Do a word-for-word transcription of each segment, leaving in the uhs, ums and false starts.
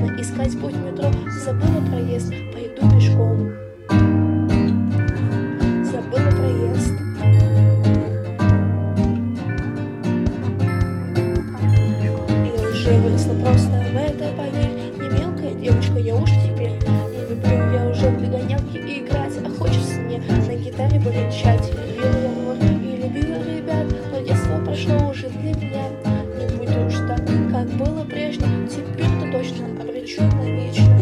сложно искать путь в метро. Забыла проезд, пойду пешком. Забыла проезд. Я уже выросла просто, в это поверь. Не мелкая девочка, я уж теперь. Не люблю я уже в догонялки играть, а хочется мне на гитаре бренчать. Любила я мор и любила ребят, но детство прошло уже для меня. Не будет уж так, как было прежде, теперь-то точно обречен навечно.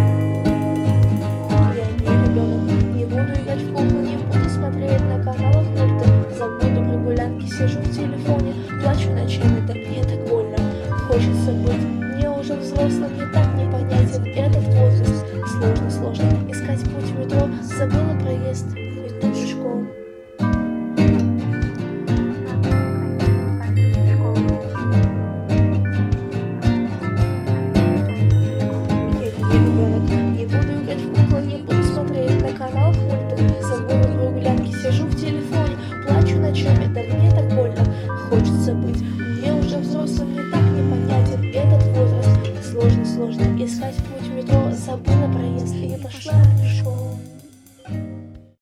Я не ребенок, не буду играть в куклы, не буду смотреть на каналах мульты. Забуду про гулянки, сижу в телефоне, плачу ночами, да мне так больно. Хочется быть, мне уже взрослым, мне так непонятен этот возраст. Сложно, сложно искать путь в метро, забыла проезд, пойду пешком. Не буду играть в куклы, не буду смотреть на канал мульты. Забыла про гулянки, сижу в телефоне, плачу ночами, да мне так больно. Хочется быть, мне уже взрослым, мне так непонятен этот возраст. Сложно, сложно искать путь в метро, забыла проезд и пошла пешком.